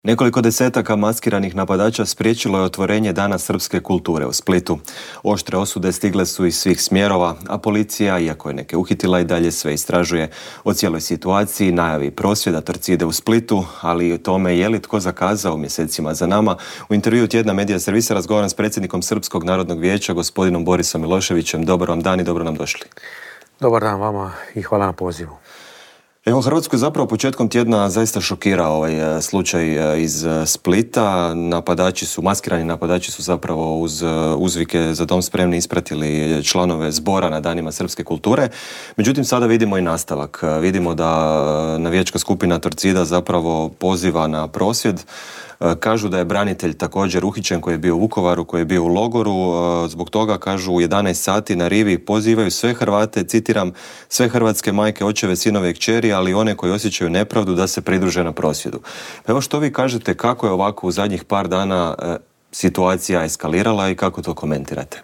Nekoliko desetaka maskiranih napadača spriječilo je otvorenje Dana srpske kulture u Splitu. Oštre osude stigle su iz svih smjerova, a policija, iako je neke uhitila, i dalje sve istražuje. O cijeloj situaciji, najavi prosvjeda Torcide u Splitu, ali i o tome je li tko zakazao mjesecima za nama. U intervjuu Tjedna Medija servisa razgovaram s predsjednikom Srpskog narodnog vijeća, gospodinom Borisom Miloševićem. Dobar vam dan i dobro nam došli. Dobar dan vama i hvala na pozivu. Evo, Hrvatsku je zapravo početkom tjedna zaista šokirao ovaj slučaj iz Splita. Maskirani napadači su zapravo uz uzvike za dom spremni ispratili članove zbora na Danima srpske kulture. Međutim, sada vidimo i nastavak. Vidimo da navijačka skupina Torcida zapravo poziva na prosvjed. Kažu da je branitelj također uhićen koji je bio u Vukovaru, koji je bio u logoru. Zbog toga, kažu, u 11 sati na rivi pozivaju sve Hrvate, citiram, sve hrvatske majke, očeve, sinove i kćeri, ali one koji osjećaju nepravdu da se pridruže na prosvjedu. Evo, što vi kažete, kako je ovako u zadnjih par dana situacija eskalirala i kako to komentirate?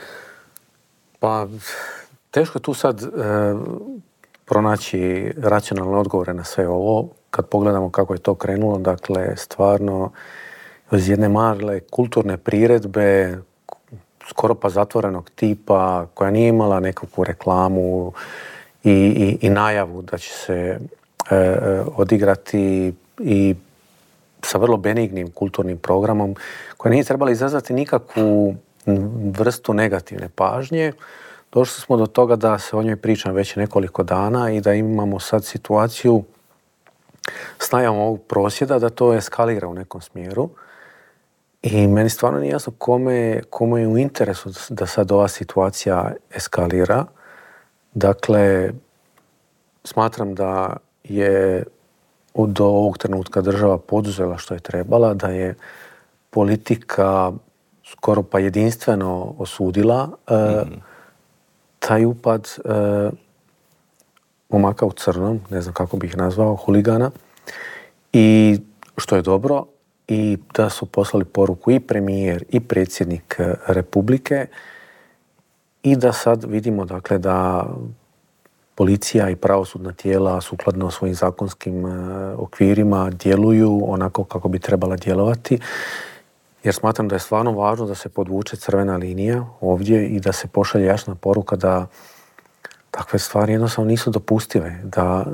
Pa, teško je tu sad pronaći racionalne odgovore na sve ovo. Kad pogledamo kako je to krenulo, dakle, stvarno iz jedne male kulturne priredbe, skoro pa zatvorenog tipa, koja nije imala nekakvu reklamu i najavu da će se odigrati i sa vrlo benignim kulturnim programom, koja nije trebala izazvati nikakvu vrstu negativne pažnje. Došli smo do toga da se o njoj priča već nekoliko dana i da imamo sad situaciju s najavom ovog prosvjeda da to eskalira u nekom smjeru. I meni stvarno nije jasno kome je u interesu da sad ova situacija eskalira. Dakle, smatram da je do ovog trenutka država poduzela što je trebala, da je politika skoro pa jedinstveno osudila taj upad momaka u crnom, ne znam kako bih ih nazvao, huligana, i što je dobro, i da su poslali poruku i premijer i predsjednik Republike i da sad vidimo, dakle, da policija i pravosudna tijela sukladno svojim zakonskim okvirima djeluju onako kako bi trebala djelovati, jer smatram da je stvarno važno da se podvuče crvena linija ovdje i da se pošalje jasna poruka da takve stvari jednostavno nisu dopustive, da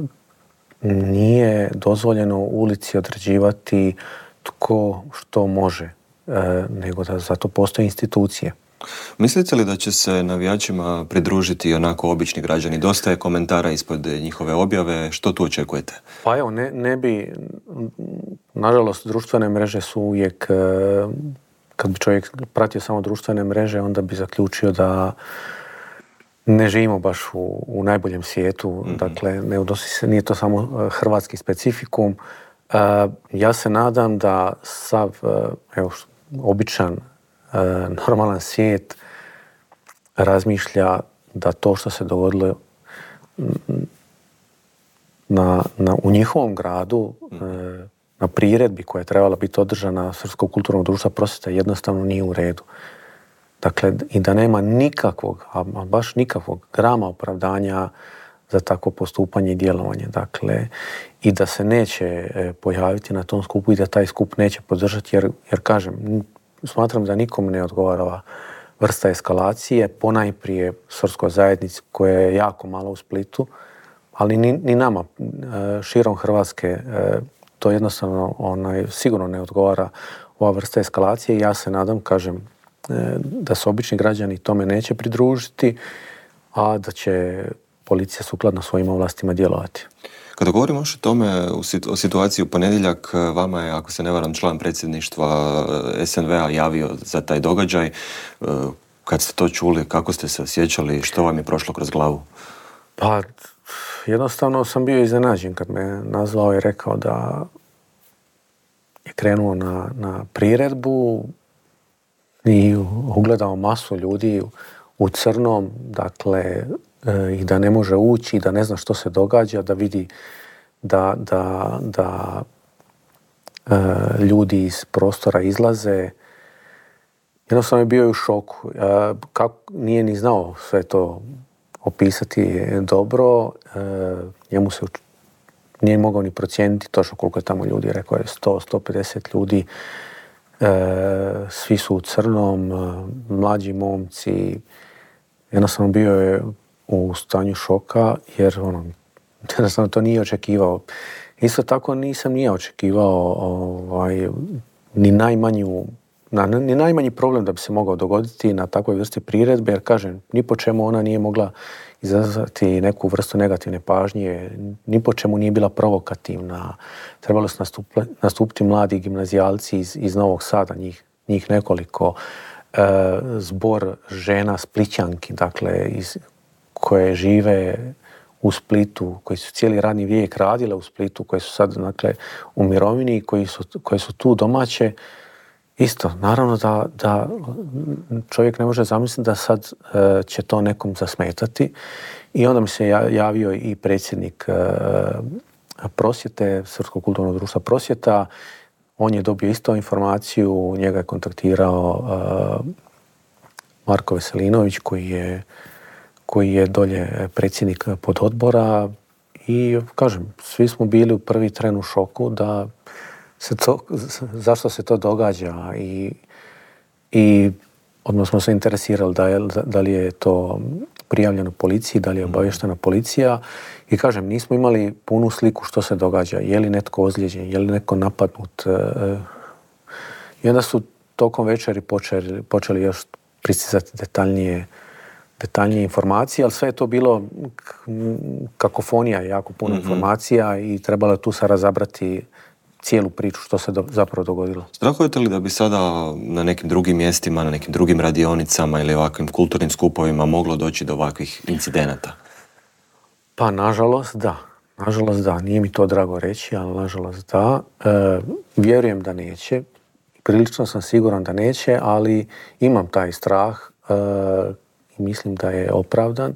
nije dozvoljeno u ulici određivati tko što može, nego da zato postoje institucije. Mislite li da će se navijačima pridružiti onako obični građani? Dosta je komentara ispod njihove objave. Što tu očekujete? Pa evo, ne bi... Nažalost, društvene mreže su uvijek... Kad bi čovjek pratio samo društvene mreže, onda bi zaključio da ne živimo baš u najboljem svijetu. Dakle, ne odnosi se, nije to samo hrvatski specifikum. Ja se nadam da sav, običan, normalan svijet razmišlja da to što se dogodilo u njihovom gradu, na priredbi koja je trebala biti održana Srpskog kulturnog društva prosvjeta, jednostavno nije u redu. Dakle, i da nema nikakvog, a baš nikakvog grama opravdanja za takvo postupanje i djelovanje. Dakle, i da se neće pojaviti na tom skupu i da taj skup neće podržati, jer kažem, smatram da nikom ne odgovara ova vrsta eskalacije, ponajprije srpskoj zajednici koja je jako malo u Splitu, ali ni nama širom Hrvatske to jednostavno sigurno ne odgovara ova vrsta eskalacije. Ja se nadam, kažem, da se obični građani tome neće pridružiti, a da će policija sukladno svojim ovlastima djelovati. Kada govorimo o tome, o situaciji u ponedjeljak, vama je, ako se ne varam, član predsjedništva SNV-a javio za taj događaj. Kad ste to čuli, kako ste se osjećali, što vam je prošlo kroz glavu? Pa, jednostavno sam bio iznenađen kad me nazvao i rekao da je krenuo na priredbu i ugledao masu ljudi u crnom, dakle, i da ne može ući, i da ne zna što se događa, da vidi da ljudi iz prostora izlaze. Jednostavno je bio u šoku. Nije ni znao sve to opisati dobro. Njemu se nije mogao ni procijeniti točno koliko je tamo ljudi, rekao je 100-150 ljudi, svi su u crnom, mlađi momci, jednostavno bio je u stanju šoka jer jednostavno to nije očekivao. Isto tako nisam nije očekivao ni najmanji problem da bi se mogao dogoditi na takvoj vrsti priredbe, jer kažem, ni po čemu ona nije mogla izazvati neku vrstu negativne pažnje, ni po čemu nije bila provokativna. Trebalo su nastupiti mladi gimnazijalci iz Novog Sada, njih nekoliko, zbor žena Splićanki, dakle, koje žive u Splitu, koji su cijeli radni vijek radile u Splitu, koje su sad, dakle, u mirovini i koje su tu domaće. Isto, naravno da čovjek ne može zamisliti da sad će to nekom zasmetati. I onda mi se javio i predsjednik Prosvjete, Srpskog kulturnog društva Prosvjeta. On je dobio isto informaciju, njega je kontaktirao Marko Veselinović koji je dolje predsjednik pododbora i kažem, svi smo bili u prvi tren u šoku da zašto se to događa i odmah smo se interesirali da li je to prijavljeno policiji, da li je obavještena policija i kažem, nismo imali punu sliku što se događa, je li netko ozlijeđen, je li netko napadnut i onda su tokom večeri počeli još pristizati detaljnije informacije, ali sve je to bilo kakofonija, jako puno informacija i trebalo je tu sad razabrati cijelu priču što se zapravo dogodilo. Strahujete li da bi sada na nekim drugim mjestima, na nekim drugim radionicama ili ovakvim kulturnim skupovima moglo doći do ovakvih incidenata? Pa nažalost da. Nažalost da. Nije mi to drago reći, ali nažalost da. Vjerujem da neće. Prilično sam siguran da neće, ali imam taj strah i mislim da je opravdan.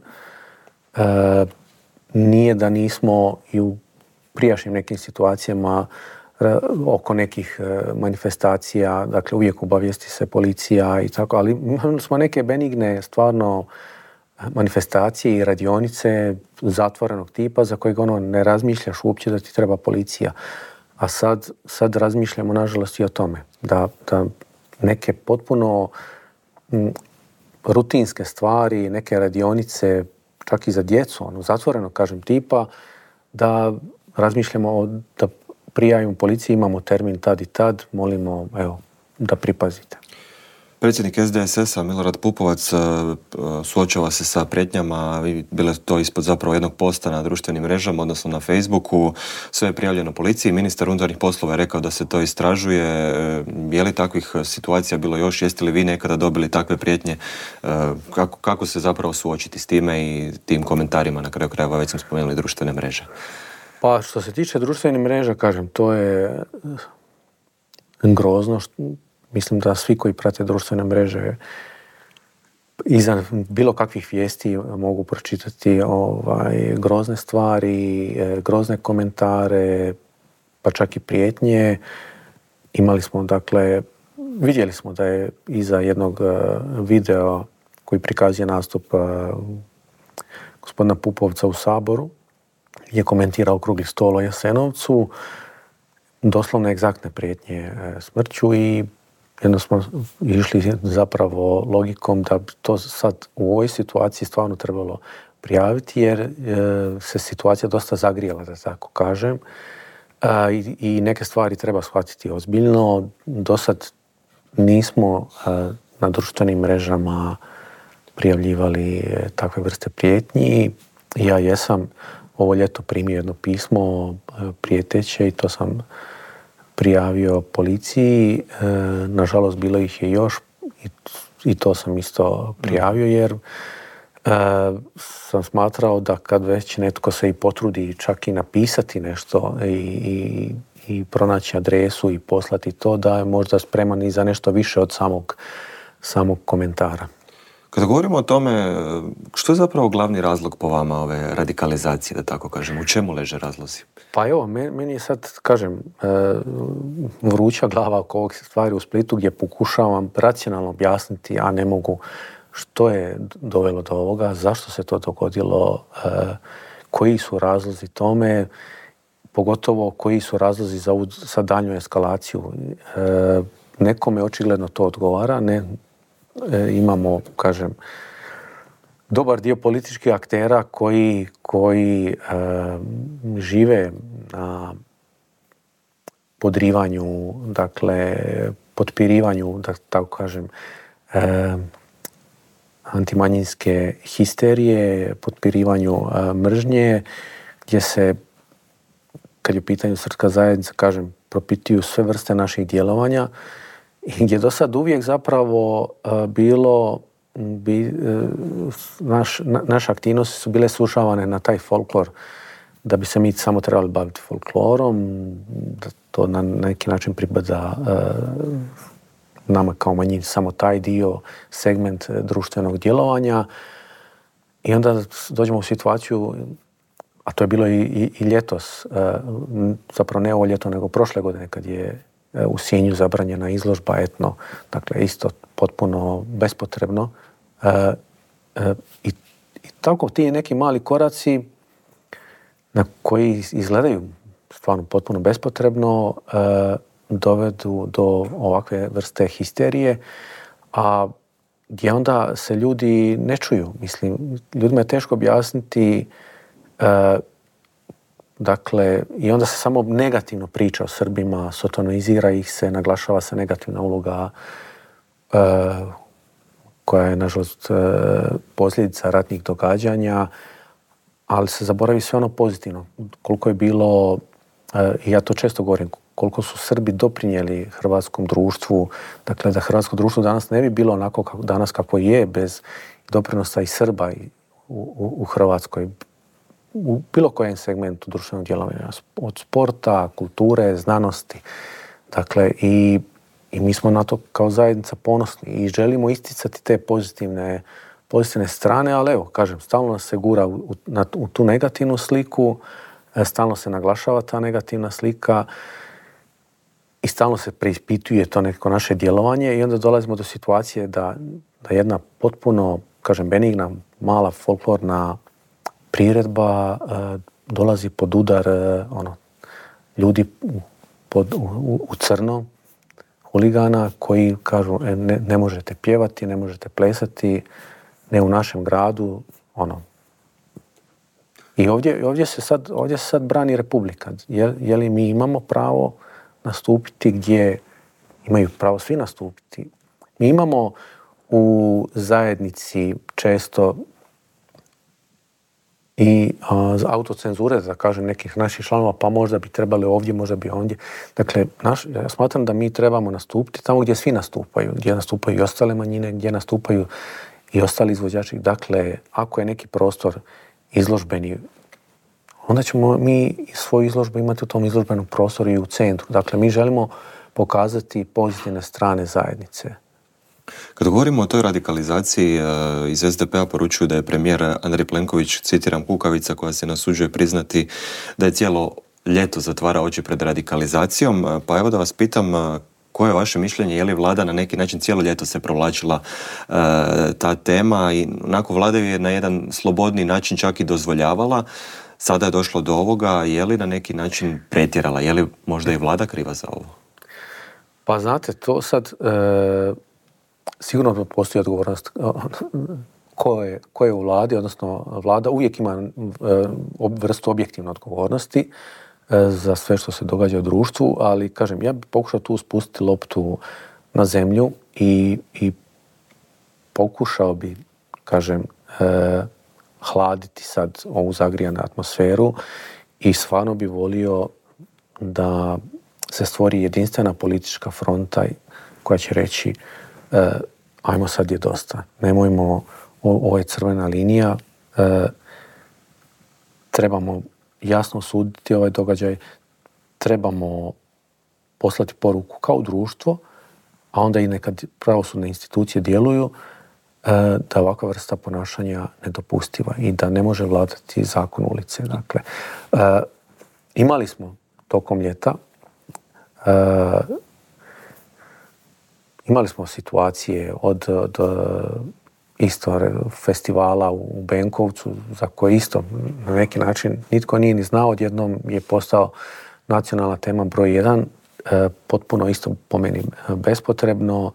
Nije da nismo i u prijašnjim nekim situacijama oko nekih manifestacija, dakle uvijek obavijesti se policija i tako, ali imali smo neke benigne stvarno manifestacije i radionice zatvorenog tipa za kojeg ne razmišljaš uopće da ti treba policija. A sad razmišljamo nažalost i o tome. Da neke potpuno rutinske stvari, neke radionice, čak i za djecu, zatvorenog kažem tipa, da razmišljamo da prijavimo policiji, imamo termin tad i tad, molimo da pripazite. Predsjednik SDSS-a Milorad Pupovac suočava se sa prijetnjama, bilo to ispod zapravo jednog posta na društvenim mrežama, odnosno na Facebooku, sve je prijavljeno policiji, ministar unutarnjih poslova je rekao da se to istražuje. Je li takvih situacija bilo još, jeste li vi nekada dobili takve prijetnje, kako se zapravo suočiti s time i tim komentarima, na kraju krajeva već smo spomenuli društvene mreže? Pa što se tiče društvenih mreža, kažem, to je grozno. Mislim da svi koji prate društvene mreže iza bilo kakvih vijesti mogu pročitati grozne stvari, grozne komentare, pa čak i prijetnje. Vidjeli smo da je iza jednog videa koji prikazuje nastup gospodina Pupovca u Saboru, je komentirao okrugli stol o Jasenovcu, doslovno egzaktne prijetnje smrću i jedno smo išli zapravo logikom da to sad u ovoj situaciji stvarno trebalo prijaviti jer se situacija dosta zagrijala, da tako kažem, i neke stvari treba shvatiti ozbiljno. Do sad nismo na društvenim mrežama prijavljivali takve vrste prijetnji. Ja jesam ovo ljeto primio jedno pismo prijeteće i to sam prijavio policiji. Nažalost, bilo ih je još i to sam isto prijavio jer sam smatrao da kad već netko se i potrudi čak i napisati nešto i pronaći adresu i poslati to, da je možda spreman i za nešto više od samog komentara. Kada govorimo o tome, što je zapravo glavni razlog po vama ove radikalizacije, da tako kažem? U čemu leže razlozi? Pa evo, meni je sad, kažem, vruća glava oko ovog stvari u Splitu gdje pokušavam racionalno objasniti, a ne mogu što je dovelo do ovoga, zašto se to dogodilo, koji su razlozi tome. pogotovo koji su razlozi za ovu sad daljnju eskalaciju. Nekome očigledno to odgovara, imamo, kažem, dobar dio političkih aktera koji žive na podrivanju, dakle, potpirivanju, da tako kažem, antimanjinske histerije, potpirivanju mržnje, gdje se, kad je u pitanju srpska zajednica, kažem, propituju sve vrste naših djelovanja i gdje do sad uvijek zapravo bilo naše aktivnosti su bile sušavane na taj folklor, da bi se mi samo trebali baviti folklorom, da to na neki način pripada nama kao manjini samo taj dio, segment društvenog djelovanja. I onda dođemo u situaciju, a to je bilo i ljetos, zapravo ne ovo ljeto, nego prošle godine kad je u Sinju zabranjena izložba etno, dakle isto potpuno bespotrebno. I tako ti neki mali koraci na koji izgledaju stvarno potpuno bespotrebno dovedu do ovakve vrste histerije, a gdje onda se ljudi ne čuju. Mislim, ljudima je teško objasniti, dakle, i onda se samo negativno priča o Srbima, sotonizira ih se, naglašava se negativna uloga koja je, nažalost, posljedica ratnih događanja, ali se zaboravi sve ono pozitivno. Koliko je bilo, i ja to često govorim, koliko su Srbi doprinijeli hrvatskom društvu, dakle da hrvatsko društvo danas ne bi bilo onako danas kako je, bez doprinosa i Srba u Hrvatskoj, u bilo kojem segmentu društvenog djelovanja, od sporta, kulture, znanosti. Dakle, i mi smo na to kao zajednica ponosni i želimo isticati te pozitivne strane, ali evo, kažem, stalno nas se gura u tu negativnu sliku, stalno se naglašava ta negativna slika i stalno se preispituje to neko naše djelovanje i onda dolazimo do situacije da jedna potpuno, kažem, benigna, mala folklorna priredba dolazi pod udar ljudi u crno, huligana koji kažu ne možete pjevati, ne možete plesati, ne u našem gradu, I ovdje se sad brani Republika. Je li mi imamo pravo nastupiti gdje imaju pravo svi nastupiti? Mi imamo u zajednici često i autocenzure, da kažem, nekih naših članova, pa možda bi trebali ovdje, možda bi ondje. Dakle, ja smatram da mi trebamo nastupiti tamo gdje svi nastupaju, gdje nastupaju i ostale manjine, gdje nastupaju i ostali izvođači. Dakle, ako je neki prostor izložbeni, onda ćemo mi svoju izložbu imati u tom izložbenom prostoru i u centru. Dakle, mi želimo pokazati pozitivne strane zajednice. Kad govorimo o toj radikalizaciji, iz SDP-a poručuju da je premijer Andrej Plenković, citiram, kukavica koja se nasuđuje priznati da je cijelo ljeto zatvara oči pred radikalizacijom. Pa evo da vas pitam, koje je vaše mišljenje, je li vlada na neki način cijelo ljeto se provlačila ta tema i onako vlada je na jedan slobodni način čak i dozvoljavala. Sada je došlo do ovoga, je li na neki način pretjerala, je li možda i vlada kriva za ovo? Pa znate, to sad sigurno postoji odgovornost ko je u vladi, odnosno vlada uvijek ima vrstu objektivne odgovornosti za sve što se događa u društvu, ali kažem, ja bih pokušao tu spustiti loptu na zemlju i pokušao bi, kažem, hladiti sad ovu zagrijanu atmosferu i stvarno bi volio da se stvori jedinstvena politička fronta koja će reći ajmo, sad je dosta, nemojmo, ovo je crvena linija, trebamo jasno osuditi ovaj događaj, trebamo poslati poruku kao društvo, a onda i nekad pravosudne institucije djeluju, da ovakva vrsta ponašanja nedopustiva i da ne može vladati zakon ulice. Dakle, imali smo tokom ljeta imali smo situacije od isto festivala u Benkovcu, za koje isto na neki način nitko nije ni znao, odjednom je postao nacionalna tema broj 1, potpuno isto po meni bespotrebno.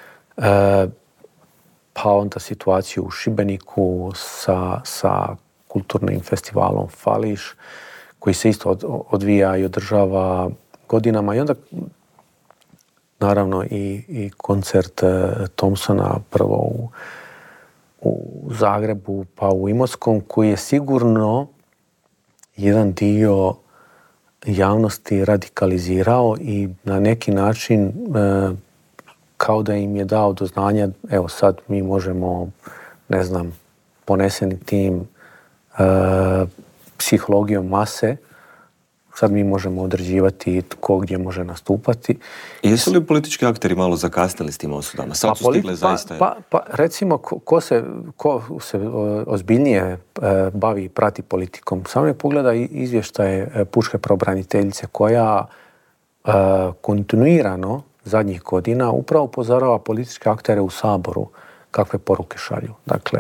Pa onda situaciju u Šibeniku sa kulturnim festivalom Fališ, koji se isto odvija i održava godinama. I onda naravno i koncert Thompsona prvo u Zagrebu pa u Imotskom, koji je sigurno jedan dio javnosti radikalizirao i na neki način kao da im je dao do znanja, evo sad mi možemo, ne znam, poneseni tim psihologijom mase, sad mi možemo određivati tko gdje može nastupati. I jesu li politički akteri malo zakasnili s tim osudama? Sad su stigle zaista... Pa recimo, ko se ozbiljnije bavi i prati politikom, samo je pogleda izvještaje pučke pravobraniteljice koja kontinuirano zadnjih godina upravo upozorava političke aktere u Saboru kakve poruke šalju. Dakle,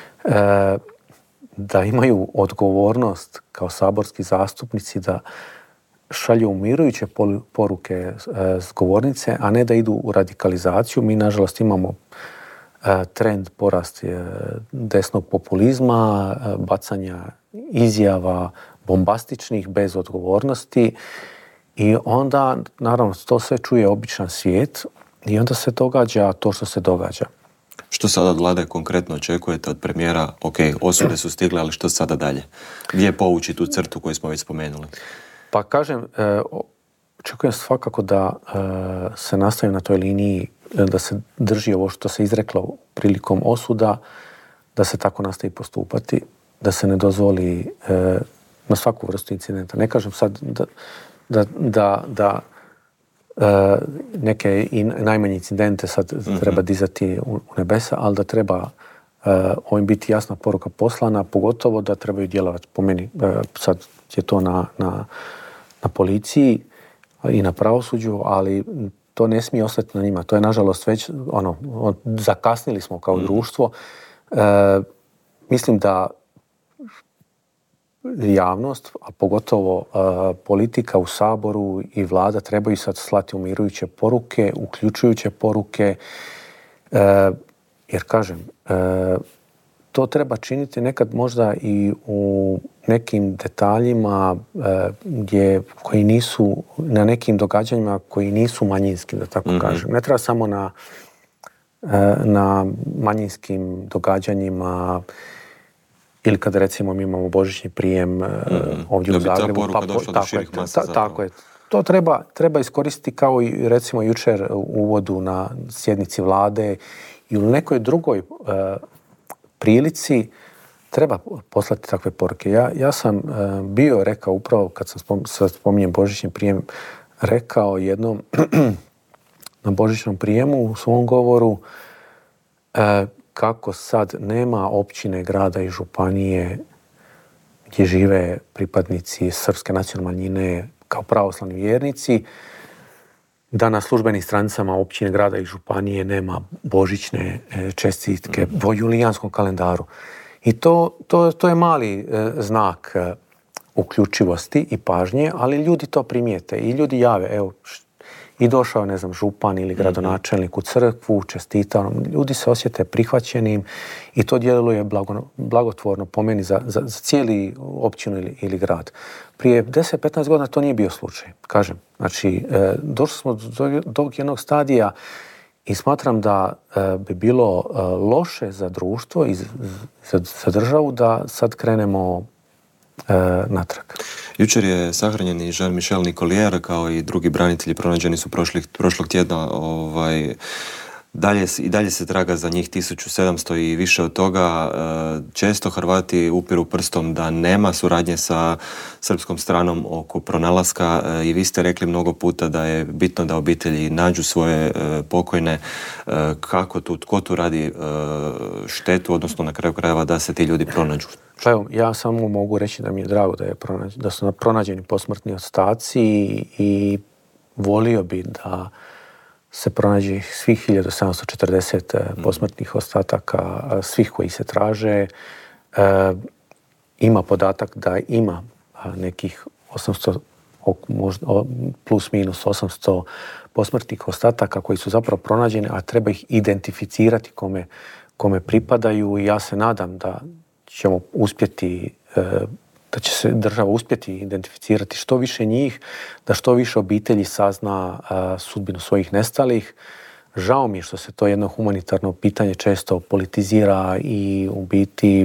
da imaju odgovornost kao saborski zastupnici da šalju umirujuće poruke s govornice, a ne da idu u radikalizaciju. Mi, nažalost, imamo trend porast desnog populizma, bacanja izjava bombastičnih bez odgovornosti i onda, naravno, to sve čuje običan svijet i onda se događa to što se događa. Što sada od vlade konkretno očekujete od premijera? Ok, osude su stigle, ali što sada dalje? Gdje povući tu crtu koju smo već spomenuli? Pa kažem, očekujem svakako da se nastavi na toj liniji, da se drži ovo što se izreklo prilikom osuda, da se tako nastavi postupati, da se ne dozvoli na svaku vrstu incidenta. Ne kažem sad da neke i najmanje incidente sad treba dizati u nebesa, ali da treba ovim biti jasna poruka poslana, pogotovo da trebaju djelovati. Po meni sad je to na policiji i na pravosuđu, ali to ne smije ostati na njima. To je nažalost već zakasnili smo kao društvo. Mislim da javnost, a pogotovo politika u Saboru i vlada trebaju sad slati umirujuće poruke, uključujuće poruke, jer kažem, to treba činiti nekad možda i u nekim detaljima koji nisu, na nekim događanjima koji nisu manjinski, da tako kažem. Ne treba samo na manjinskim događanjima ili kad recimo mi imamo božićni prijem ovdje u Zagrebu. Tako je. To treba iskoristiti kao i recimo jučer u uvodu na sjednici vlade ili u nekoj drugoj prilici treba poslati takve poruke. Ja sam bio rekao upravo kad sam spominjem božićni prijem, rekao jednom na božićnom prijemu u svom govoru kako sad nema općine, grada i županije gdje žive pripadnici srpske nacionalne manjine kao pravoslavni vjernici, da na službenim stranicama općine, grada i županije nema božićne čestitke po julijanskom kalendaru. I to je mali znak uključivosti i pažnje, ali ljudi to primijete i ljudi jave. Evo, i došao, ne znam, župan ili gradonačelnik u crkvu, čestitao. Ljudi se osjete prihvaćenim i to djeluje blagotvorno po meni za cijeli općinu ili grad. Prije 10-15 godina to nije bio slučaj, kažem. Znači, došli smo do jednog stadija i smatram da bi bilo loše za društvo i za državu da sad krenemo natrag. Jučer je sahranjen i Jean-Michel Nicolier, kao i drugi branitelji pronađeni su prošlog tjedna. I dalje se traga za njih 1700 i više od toga. Često Hrvati upiru prstom da nema suradnje sa srpskom stranom oko pronalaska i vi ste rekli mnogo puta da je bitno da obitelji nađu svoje pokojne. Tko tu radi štetu, odnosno na kraju krajeva da se ti ljudi pronađu? Pa evo, ja samo mogu reći da mi je drago da su pronađeni posmrtni ostaci i volio bi se pronađe svih 1740 posmrtnih ostataka, svih koji se traže. Ima podatak da ima nekih 800, plus minus 800 posmrtnih ostataka koji su zapravo pronađeni, a treba ih identificirati kome pripadaju, i ja se nadam da ćemo uspjeti, da će se država uspjeti identificirati što više njih, da što više obitelji sazna sudbinu svojih nestalih. Žao mi je što se to jedno humanitarno pitanje često politizira i u biti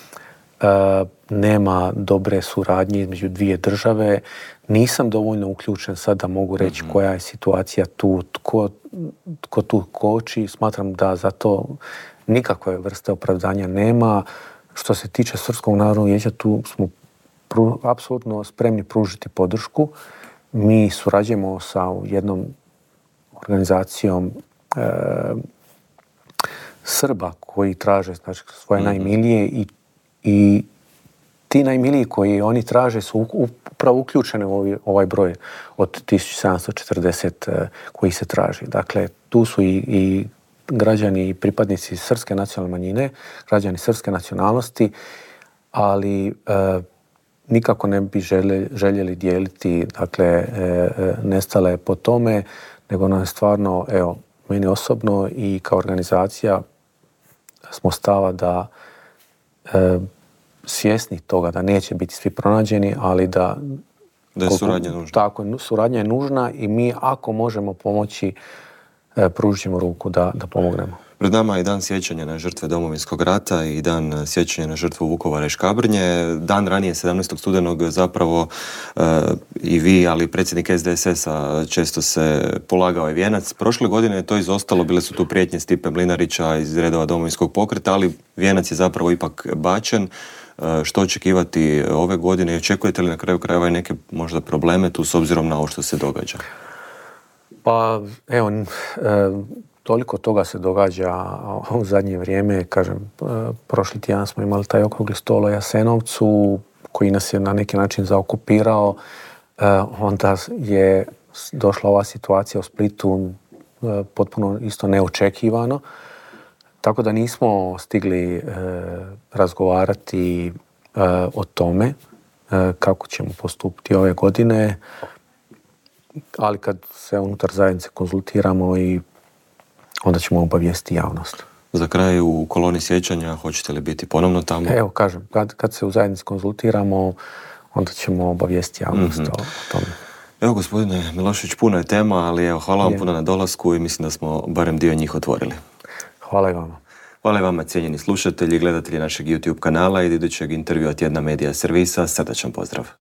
nema dobre suradnje između dvije države. Nisam dovoljno uključen sad da mogu reći koja je situacija tu, tko tu koči. Smatram da za to nikakve vrste opravdanja nema. Što se tiče Srpskog narodnog vijeća, tu smo apsolutno spremni pružiti podršku. Mi surađujemo sa jednom organizacijom Srba koji traže, znači, svoje najmilije, i ti najmiliji koji oni traže su upravo uključeni u ovaj broj od 1740 koji se traži. Dakle, tu su i građani i pripadnici srpske nacionalne manjine, građani srpske nacionalnosti, ali nikako ne bi željeli dijeliti, dakle, nestale po tome, nego nam je stvarno, evo, meni osobno i kao organizacija smo stava da svjesni toga da neće biti svi pronađeni, ali da je suradnja nužna. Tako, suradnja je nužna i mi, ako možemo pomoći, pružit ćemo ruku da pomognemo. Pred nama je dan sjećanja na žrtve Domovinskog rata i dan sjećanja na žrtvu Vukovara i Škabrnje. Dan ranije, 17. studenog, zapravo i vi, ali i predsjednik SDSS-a često se polagao je vijenac. Prošle godine je to izostalo, bile su tu prijetnje Stipe Mlinarića iz redova Domovinskog pokreta, ali vijenac je zapravo ipak bačen. Što očekivati ove godine i očekujete li na kraju krajeva i neke možda probleme tu s obzirom na ovo što se događa? Pa evo, toliko toga se događa u zadnje vrijeme. Kažem, prošli tjedan smo imali taj okrugli stol o Jasenovcu koji nas je na neki način zaokupirao. Onda je došla ova situacija u Splitu potpuno isto neočekivano. Tako da nismo stigli razgovarati o tome kako ćemo postupiti ove godine, ali kad se unutar zajednice konzultiramo i onda ćemo obavijestiti javnost. Za kraj, u koloni sjećanja hoćete li biti ponovno tamo? Evo, kažem, kad se u zajednici konzultiramo, onda ćemo obavijestiti javnost o tome. Evo, gospodine Milošević, puno je tema, ali evo, hvala vam puno na dolasku i mislim da smo barem dio njih otvorili. Hvala i vama. Hvala i vama, cijenjeni slušatelji i gledatelji našeg YouTube kanala i idućeg intervjua Tjedna medija servisa. Srdačan pozdrav.